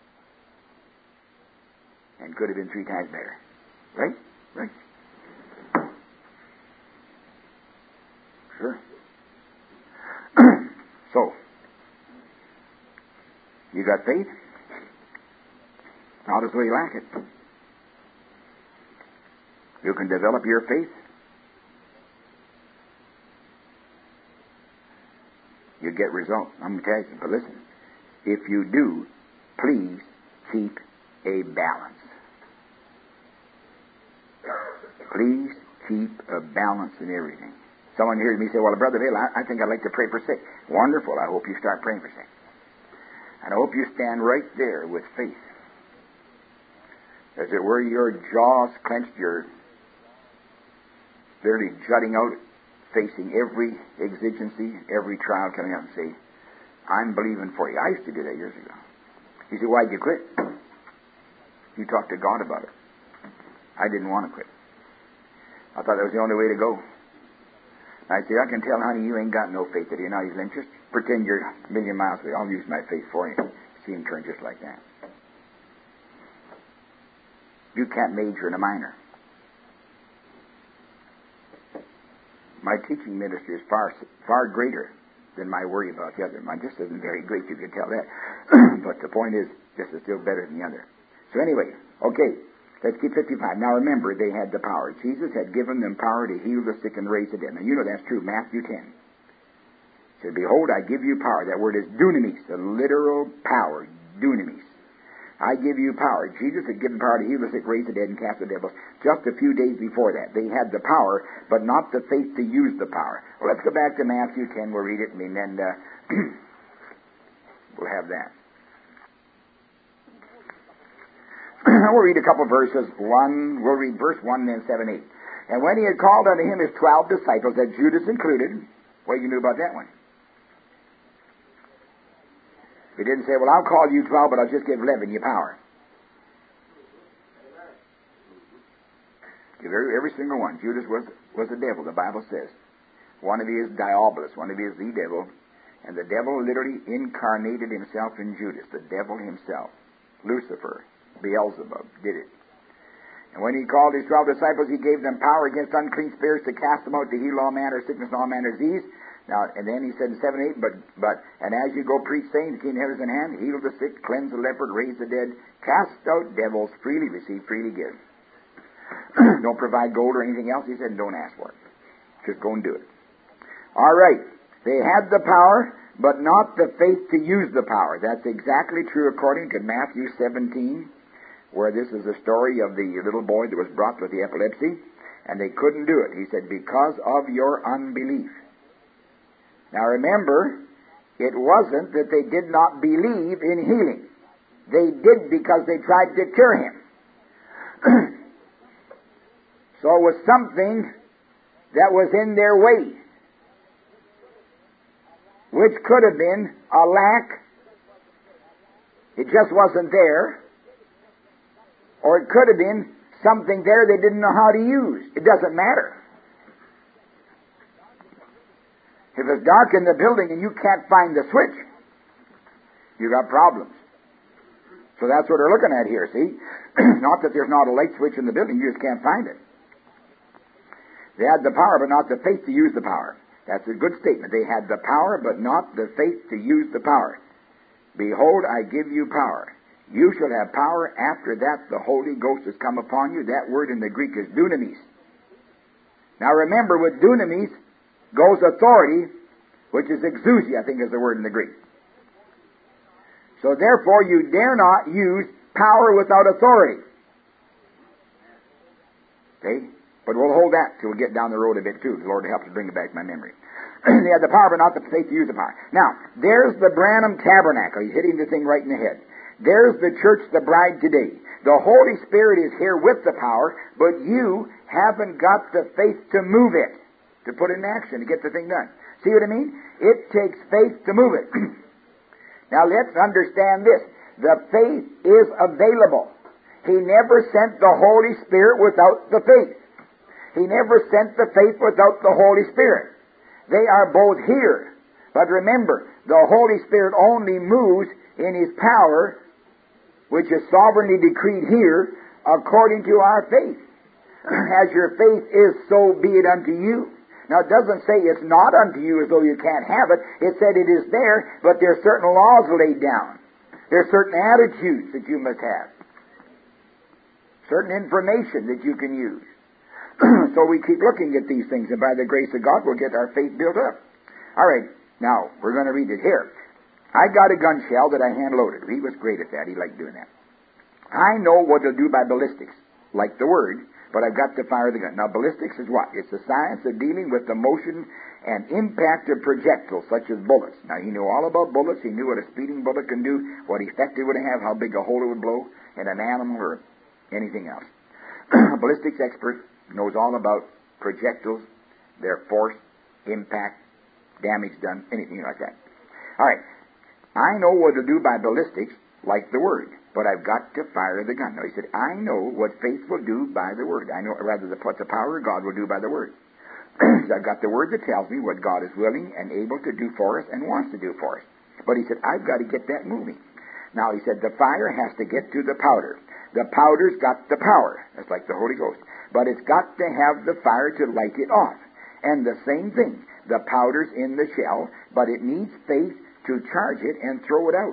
and could have been three times better. Right? Right. Sure. So, you got faith? Not as though you lack it. You can develop your faith. You get results. I'm going to tell you, but listen, if you do, please keep a balance. Please keep a balance in everything. Someone hears me say, well, Brother Bill, I, I think I'd like to pray for sick. Wonderful. I hope you start praying for sick. And I hope you stand right there with faith. As it were, your jaws clenched, your literally jutting out, facing every exigency, every trial coming out, and say, I'm believing for you. I used to do that years ago. You say, why'd you quit? You talked to God about it. I didn't want to quit. I thought that was the only way to go. I said, I can tell, honey, you ain't got no faith that you're not his interest. Pretend you're a million miles away. I'll use my faith for you. See him turn just like that. You can't major in a minor. My teaching ministry is far, far greater than my worry about the other. Mine just isn't very great, you can tell that. But the point is, this is still better than the other. So anyway, okay, let's keep fifty-five. Now remember, they had the power. Jesus had given them power to heal the sick and raise the dead. Now you know that's true. Matthew ten. He said, behold, I give you power. That word is dunamis, the literal power, dunamis. I give you power. Jesus had given power to heal the sick, raise the dead, and cast the devils just a few days before that. They had the power, but not the faith to use the power. Well, let's go back to Matthew ten. We'll read it, and then uh, we'll have that. We'll read a couple verses. One, we'll read verse one, then seven, eight. And when he had called unto him his twelve disciples, that Judas included, what do you know about that one? He didn't say, well, I'll call you twelve, but I'll just give eleven you power. Give every, every single one. Judas was, was the devil, the Bible says. One of you is Diabolus, one of you is the devil. And the devil literally incarnated himself in Judas, the devil himself. Lucifer, Beelzebub, did it. And when he called his twelve disciples, he gave them power against unclean spirits to cast them out, to heal all manner of sickness and all manner of disease. Now, and then he said in seven, eight, but, but, and as you go preach, saying, the kingdom of heaven is in hand, heal the sick, cleanse the leper, raise the dead, cast out devils, freely receive, freely give. Don't provide gold or anything else, he said, and don't ask for it. Just go and do it. All right. They had the power, but not the faith to use the power. That's exactly true according to Matthew seventeen, where this is the story of the little boy that was brought with the epilepsy, and they couldn't do it. He said, because of your unbelief. Now remember, it wasn't that they did not believe in healing. They did because they tried to cure him. So it was something that was in their way, which could have been a lack. It just wasn't there. Or it could have been something there they didn't know how to use. It doesn't matter. If it's dark in the building and you can't find the switch, you got problems. So that's what we're looking at here, see? Not that there's not a light switch in the building, you just can't find it. They had the power, but not the faith to use the power. That's a good statement. They had the power, but not the faith to use the power. Behold, I give you power. You shall have power. After that, the Holy Ghost has come upon you. That word in the Greek is dunamis. Now remember, with dunamis goes authority, which is exousia, I think is the word in the Greek. So therefore, you dare not use power without authority. Okay? But we'll hold that till we get down the road a bit too. The Lord helps to bring it back to my memory. They had the power, but not the faith to use the power. Now, there's the Branham Tabernacle. He's hitting the thing right in the head. There's the church, the bride today. The Holy Spirit is here with the power, but you haven't got the faith to move it, to put it in action, to get the thing done. See what I mean? It takes faith to move it. Now let's understand this. The faith is available. He never sent the Holy Spirit without the faith. He never sent the faith without the Holy Spirit. They are both here. But remember, the Holy Spirit only moves in His power, which is sovereignly decreed here, according to our faith. As your faith is, so be it unto you. Now, it doesn't say it's not unto you as though you can't have it. It said it is there, but there are certain laws laid down. There are certain attitudes that you must have. Certain information that you can use. So we keep looking at these things, and by the grace of God, we'll get our faith built up. All right, now, we're going to read it here. I got a gun shell that I hand-loaded. He was great at that. He liked doing that. I know what to do by ballistics, like the word, but I've got to fire the gun. Now, ballistics is what? It's the science of dealing with the motion and impact of projectiles, such as bullets. Now, he knew all about bullets. He knew what a speeding bullet can do, what effect it would have, how big a hole it would blow in an animal or anything else. A ballistics expert knows all about projectiles, their force, impact, damage done, anything like that. All right. I know what to do by ballistics, like the word, but I've got to fire the gun. Now, he said, I know what faith will do by the word. I know, rather, what the power of God will do by the word. So I've got the word that tells me what God is willing and able to do for us and wants to do for us. But he said, I've got to get that moving. Now, he said, the fire has to get to the powder. The powder's got the power. That's like the Holy Ghost. But it's got to have the fire to light it off. And the same thing, the powder's in the shell, but it needs faith to charge it and throw it out.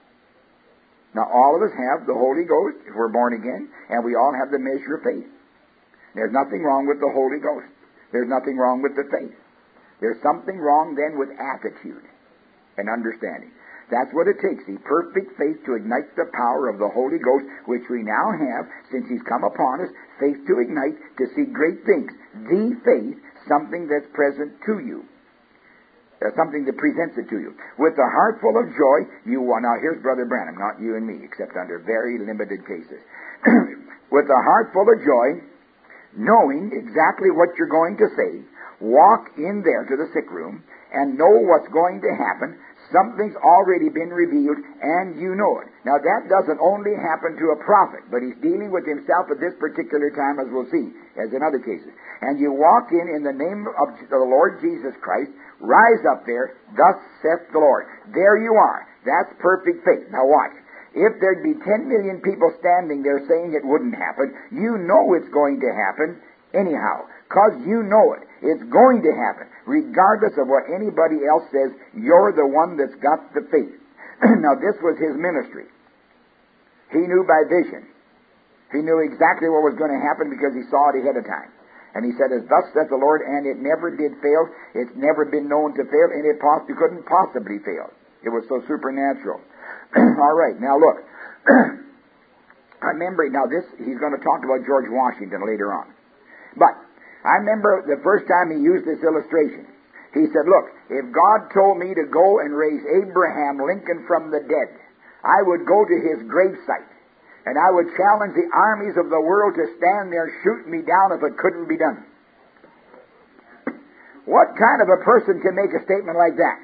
Now, all of us have the Holy Ghost, if we're born again, and we all have the measure of faith. There's nothing wrong with the Holy Ghost. There's nothing wrong with the faith. There's something wrong then with attitude and understanding. That's what it takes, the perfect faith to ignite the power of the Holy Ghost, which we now have since He's come upon us, faith to ignite, to see great things. The faith, something that's present to you. There's something that presents it to you. With a heart full of joy, you want... Now here's Brother Branham, not you and me, except under very limited cases. With a heart full of joy, knowing exactly what you're going to say, walk in there to the sick room and know what's going to happen. Something's already been revealed, and you know it. Now, that doesn't only happen to a prophet, but he's dealing with himself at this particular time, as we'll see, as in other cases. And you walk in in the name of the Lord Jesus Christ, rise up there, thus saith the Lord. There you are. That's perfect faith. Now, watch. If there'd be ten million people standing there saying it wouldn't happen, you know it's going to happen anyhow, because you know it. It's going to happen. Regardless of what anybody else says, you're the one that's got the faith. Now, this was his ministry. He knew by vision. He knew exactly what was going to happen because he saw it ahead of time. And he said, as thus saith the Lord, and it never did fail. It's never been known to fail, and it poss- couldn't possibly fail. It was so supernatural. All right, now look. I remember, now this, he's going to talk about George Washington later on. But I remember the first time he used this illustration. He said, look, if God told me to go and raise Abraham Lincoln from the dead, I would go to his gravesite, and I would challenge the armies of the world to stand there shooting me down if it couldn't be done. What kind of a person can make a statement like that?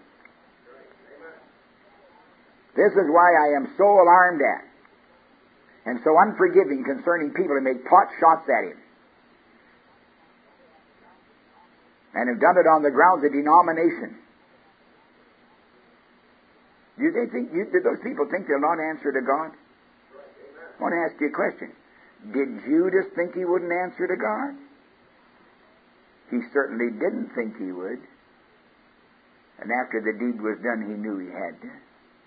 This is why I am so alarmed at. and so unforgiving concerning people who make pot shots at him, and have done it on the grounds of denomination. Do they think? You, do those people think they'll not answer to God? I want to ask you a question. Did Judas think he wouldn't answer to God? He certainly didn't think he would. And after the deed was done, he knew he had to.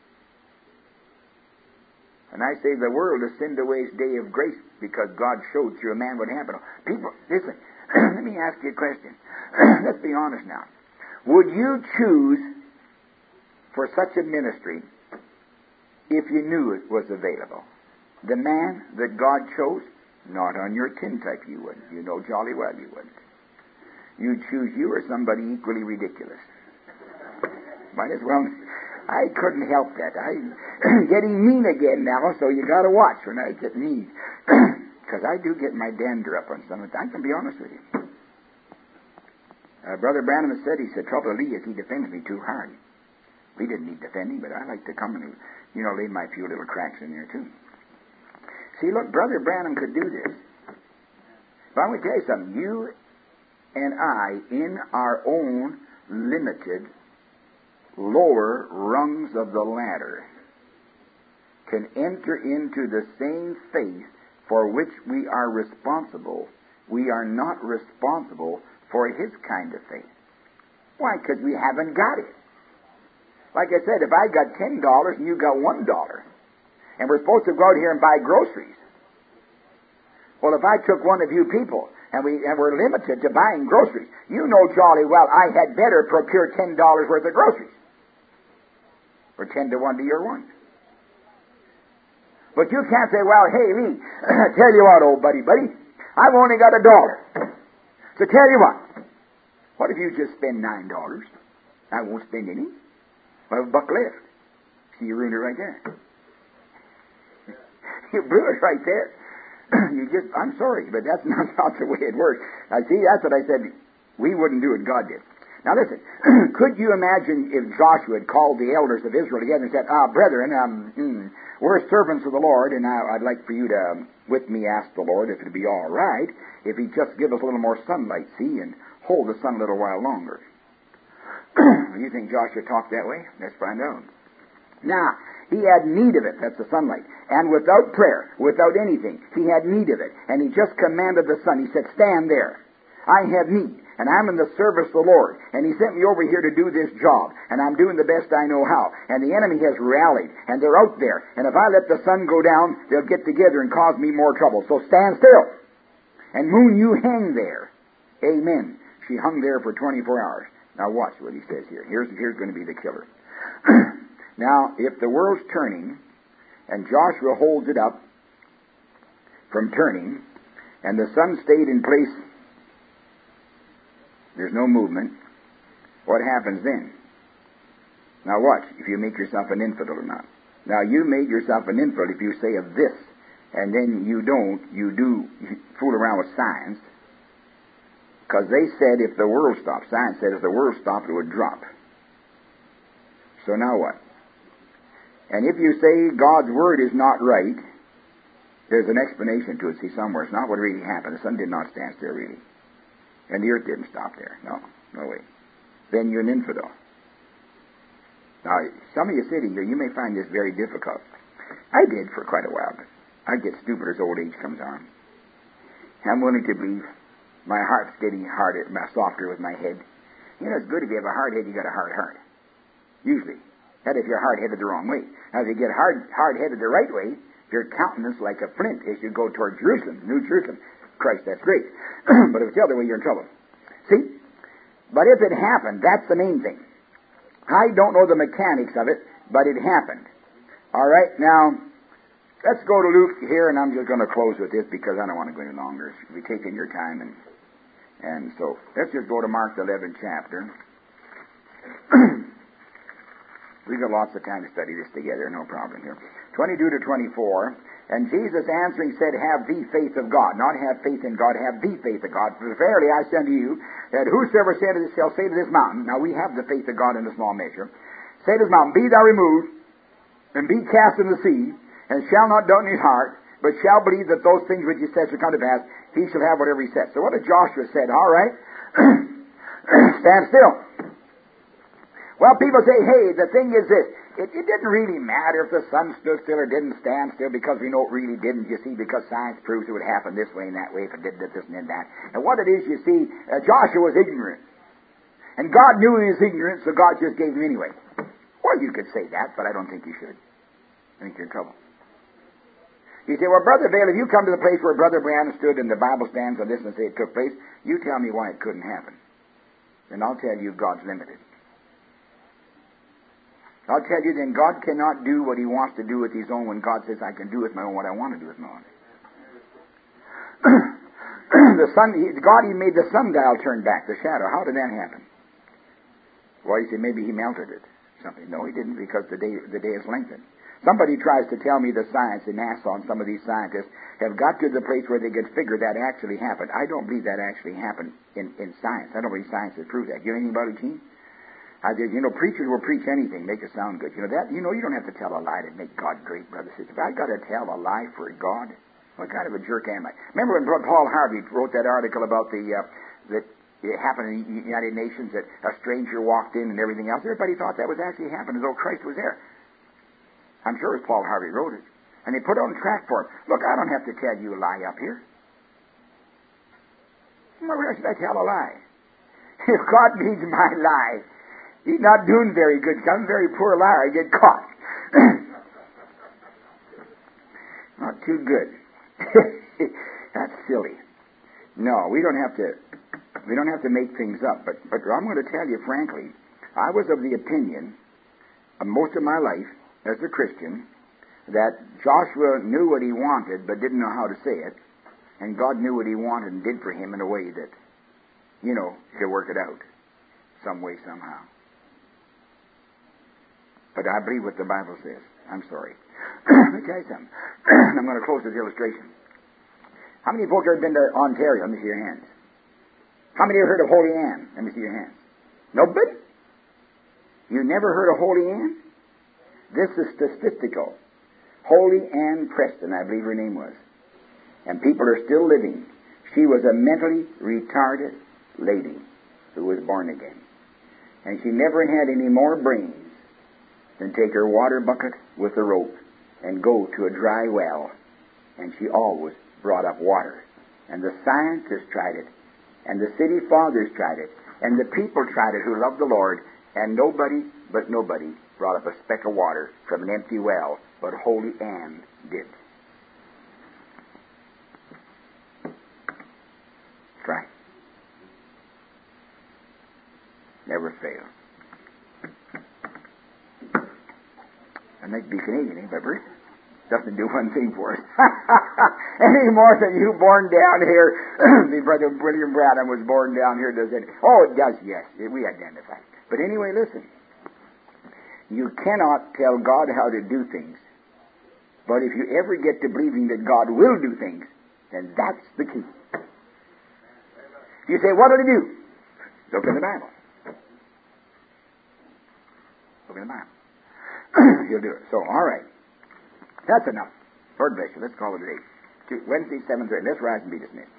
And I say the world has sinned away its day of grace because God showed through a man what happened. People, listen, let me ask you a question. Let's be honest now. Would you choose for such a ministry if you knew it was available? The man that God chose? Not on your tintype you wouldn't. You know jolly well you wouldn't. You'd choose you or somebody equally ridiculous. Might as well. I couldn't help that. I'm getting mean again now, so you got to watch when I get mean. Because I do get my dander up on some of it. I can be honest with you. Uh, Brother Branham has said, he said, trouble Lee is he defends me too hard. We didn't need defending, but I like to come and, you know, lay my few little cracks in there too. See, look, Brother Branham could do this. But I'm going to tell you something. You and I, in our own limited, lower rungs of the ladder, can enter into the same faith for which we are responsible. We are not responsible for his kind of faith. Why? Because we haven't got it. Like I said, if I got ten dollars and you got one dollar, and we're supposed to go out here and buy groceries, well, if I took one of you people and we and we're limited to buying groceries, you know jolly well I had better procure ten dollars worth of groceries. Or ten to one to your one. But you can't say, well, hey, Lee, tell you what, old buddy, buddy, I've only got a dollar. So tell you what, what if you just spend nine dollars? I won't spend any. I have a buck left. See, you ruined it right there. You blew it right there. You just, I'm sorry, but that's not, not the way it works. I see, that's what I said. We wouldn't do it, God did. Now listen, could you imagine if Joshua had called the elders of Israel together and said, ah, brethren, um, mm, we're servants of the Lord, and I, I'd like for you to, um, with me, ask the Lord if it'd be all right if he'd just give us a little more sunlight, see, and hold the sun a little while longer. You think Joshua talked that way? Let's find out. Now, he had need of it. That's the sunlight. And without prayer, without anything, he had need of it. And he just commanded the sun. He said, stand there. I have need, and I'm in the service of the Lord. And he sent me over here to do this job. And I'm doing the best I know how. And the enemy has rallied, and they're out there. And if I let the sun go down, they'll get together and cause me more trouble. So stand still. And moon, you hang there. Amen. She hung there for twenty-four hours. Now watch what he says here. Here's, here's going to be the killer. Now, if the world's turning, and Joshua holds it up from turning, and the sun stayed in place, there's no movement, what happens then? Now watch, if you make yourself an infidel or not. Now you made yourself an infidel if you say of this, and then you don't, you do you fool around with science, because they said if the world stopped, science said if the world stopped, it would drop. So now what? And if you say God's Word is not right, there's an explanation to it, see, somewhere. It's not what really happened. The sun did not stand still, really. And the earth didn't stop there. No, no way. Then you're an infidel. Now, some of you sitting here, you may find this very difficult. I did for quite a while, but I get stupider as old age comes on. I'm willing to believe. My heart's getting harder, softer with my head. You know, it's good if you have a hard head, you got a hard heart. Usually. That if you're hard-headed the wrong way. Now, if you get hard, hard-headed the right way, your countenance like a flint as you go toward Jerusalem, New Jerusalem. Christ, that's great. But if it's the other way, you're in trouble. See? But if it happened, that's the main thing. I don't know the mechanics of it, but it happened. All right, now, let's go to Luke here, and I'm just going to close with this because I don't want to go any longer. We've taken your time, and and so let's just go to Mark the eleventh chapter. We've got lots of time to study this together, no problem here. twenty-two to twenty-four. And Jesus answering said, have the faith of God. Not have faith in God, have the faith of God. For verily I say unto you, that whosoever say to this, shall say to this mountain, now we have the faith of God in a small measure, say to this mountain, be thou removed, and be cast in the sea, and shall not doubt in his heart, but shall believe that those things which he says shall come to pass, he shall have whatever he says. So what did Joshua said? All right, stand still. Well, people say, hey, the thing is this. It, it didn't really matter if the sun stood still or didn't stand still, because we know it really didn't, you see, because science proves it would happen this way and that way if it did this and then that. And what it is, you see, uh, Joshua was ignorant. And God knew he was ignorant, so God just gave him anyway. Well, you could say that, but I don't think you should. I think you're in trouble. You say, well, Brother Vail, if you come to the place where Brother Branham stood and the Bible stands on this and say it took place, you tell me why it couldn't happen. And I'll tell you God's limited. I'll tell you then God cannot do what he wants to do with his own when God says I can do with my own what I want to do with my own. The sun, he, God, he made the sundial turn back, the shadow. How did that happen? Well, you say maybe he melted it. Something. No, he didn't, because the day the day is lengthened. Somebody tries to tell me the science in NASA and some of these scientists have got to the place where they can figure that actually happened. I don't believe that actually happened in, in science. I don't believe science has proved that. Do you know anything about it, Gene? I did. You know, preachers will preach anything, make it sound good. You know that. You know, you don't have to tell a lie to make God great, brother. Sister. If I got to tell a lie for God, what kind of a jerk am I? Remember when Paul Harvey wrote that article about the uh, that it happened in the United Nations that a stranger walked in and everything else? Everybody thought that was actually happening as though Christ was there. I'm sure it was Paul Harvey wrote it, and they put it on track for him. Look, I don't have to tell you a lie up here. Well, where should I tell a lie? If God needs my lie, he's not doing very good. I'm a very poor liar. I get caught. Not too good. That's silly. No, we don't have to. We don't have to make things up. But but I'm going to tell you frankly, I was of the opinion, of most of my life as a Christian, that Joshua knew what he wanted but didn't know how to say it, and God knew what he wanted and did for him in a way that, you know, he'll work it out some way somehow. But I believe what the Bible says. I'm sorry. Let me tell you something. I'm going to close this illustration. How many folks have been to Ontario? Let me see your hands. How many have heard of Holy Ann? Let me see your hands. Nobody? You never heard of Holy Ann? This is statistical. Holy Ann Preston, I believe her name was. And people are still living. She was a mentally retarded lady who was born again. And she never had any more brains than take her water bucket with a rope and go to a dry well. And she always brought up water. And the scientists tried it. And the city fathers tried it. And the people tried it who loved the Lord. And nobody but nobody brought up a speck of water from an empty well. But Holy Ann did. Try. Never fail. I'd like to be Canadian, eh, Pepper? Doesn't do one thing for us. Any more than you born down here. The brother William Branham was born down here, does it? Oh, it does, yes. We identify. But anyway, listen. You cannot tell God how to do things. But if you ever get to believing that God will do things, then that's the key. You say, what did he do? Look in the Bible. Look in the Bible. He'll do it. So, all right. That's enough. Lord bless you. Let's call it a day. Wednesday, seven thirty. Let's rise and be dismissed.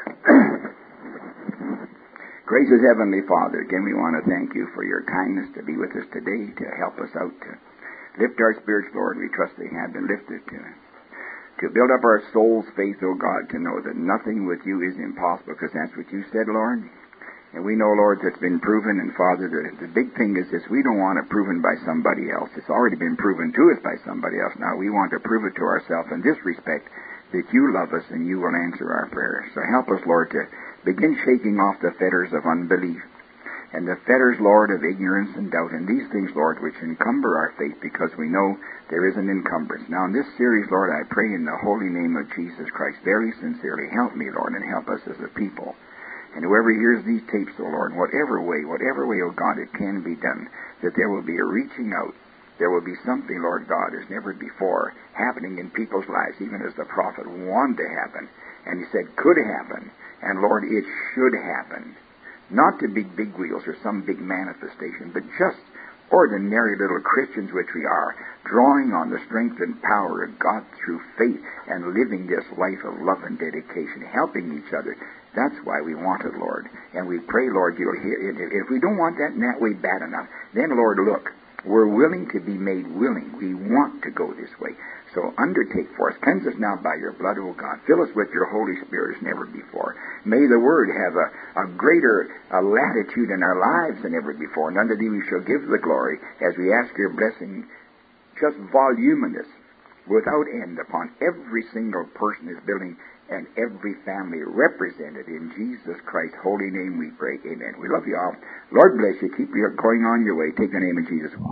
Gracious Heavenly Father, again we want to thank you for your kindness to be with us today, to help us out, to lift our spirits, Lord. We trust they have been lifted, to, to build up our soul's faith, O God, to know that nothing with you is impossible, because that's what you said, Lord. And we know, Lord, that's been proven. And Father, the, the big thing is this: we don't want it proven by somebody else. It's already been proven to us by somebody else. Now we want to prove it to ourselves in this respect, that you love us and you will answer our prayers. So help us, Lord, to begin shaking off the fetters of unbelief and the fetters, Lord, of ignorance and doubt, and these things, Lord, which encumber our faith, because we know there is an encumbrance. Now in this series, Lord, I pray in the holy name of Jesus Christ, very sincerely, help me, Lord, and help us as a people. And whoever hears these tapes, O Lord, in whatever way, whatever way, O God, it can be done, that there will be a reaching out. There will be something, Lord God, as never before happening in people's lives, even as the prophet wanted to happen. And he said could happen. And Lord, it should happen. Not to big, big wheels or some big manifestation, but just ordinary little Christians which we are, drawing on the strength and power of God through faith and living this life of love and dedication, helping each other. That's why we want it, Lord. And we pray, Lord, you'll hear it. If we don't want that in that way bad enough, then, Lord, look, we're willing to be made willing. We want to go this way. So undertake for us. Cleanse us now by your blood, O God. Fill us with your Holy Spirit as never before. May the Word have a, a greater a latitude in our lives than ever before. And unto thee we shall give the glory as we ask your blessing, just voluminous, without end, upon every single person in this building and every family represented. In Jesus Christ's holy name we pray. Amen. We love you all. Lord bless you. Keep you going on your way. Take the name of Jesus.